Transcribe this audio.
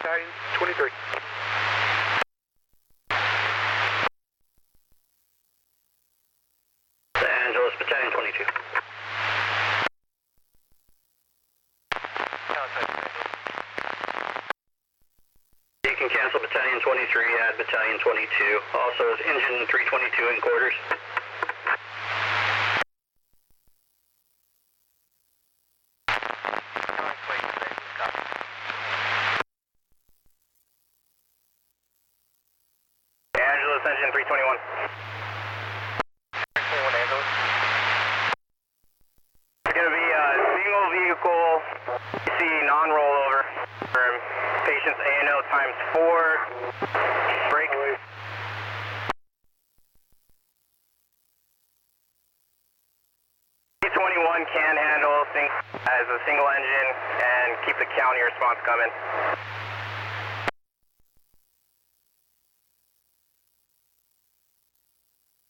Battalion 23. Los Angeles, Battalion 22. You can cancel Battalion 23, add Battalion 22. Also, is engine 322 in quarters? Angeles, engine 321. It's going to be a single vehicle PC non-rollover for patients A&O times 4. Break. C-21 can handle as a single engine and keep the county response coming.